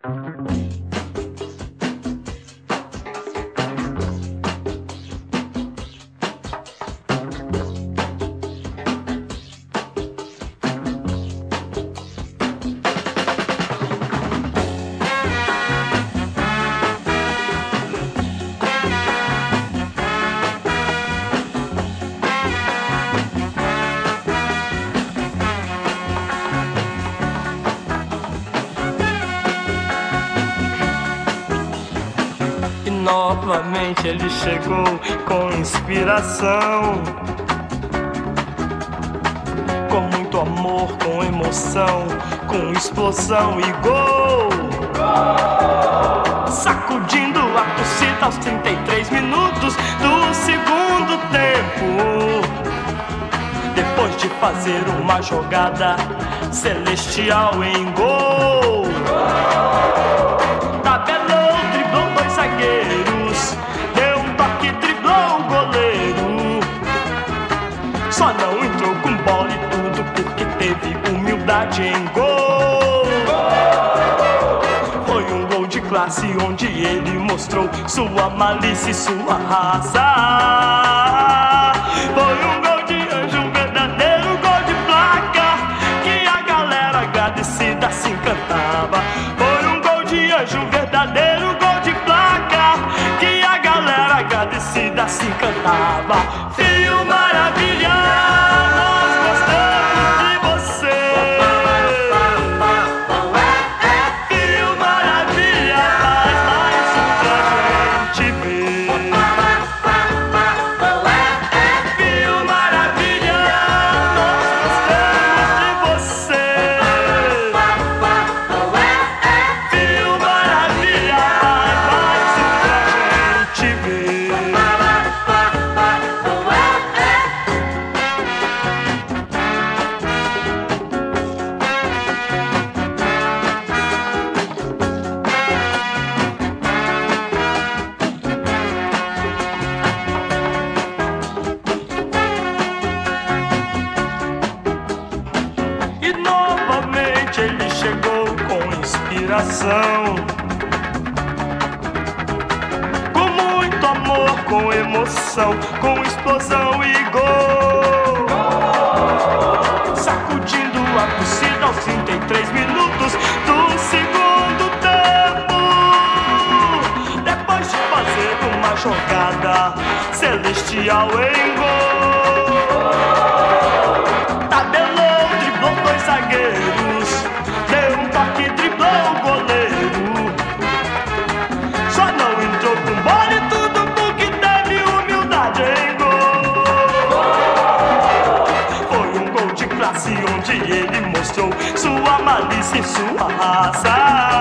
Novamente ele chegou com inspiração, com muito amor, com emoção, com explosão e gol. Sacudindo a torcida aos 33 minutos do segundo tempo, depois de fazer uma jogada celestial em gol. Tabelou, driblou dois zagueiros, deu um toque, driblou o goleiro. Só não entrou com bola e tudo porque teve humildade em gol. Foi um gol de classe onde ele mostrou sua malícia e sua raça. Foi um gol de anjo, um verdadeiro gol de placa, que a galera agradecida se encantava. Foi um gol de anjo, um verdadeiro gol de placa, que a galera agradecida se encantava. Fio Maravilha, nós gostamos de você. Fio Maravilha, faz mais um pra gente ver. Fio Maravilha, nós gostamos de você. Fio Maravilha, faz mais um pra gente ver. E novamente ele chegou com inspiração, com muito amor, com emoção, com explosão e gol. Sacudindo a torcida aos 33 minutos do segundo tempo, depois de fazer uma jogada celestial em gol. Tabelou, driblou dois zagueiros, deu um toque, driblou o goleiro. Só não entrou com bola e tudo porque teve humildade em gol. Foi um gol de classe onde ele mostrou sua malícia e sua raça.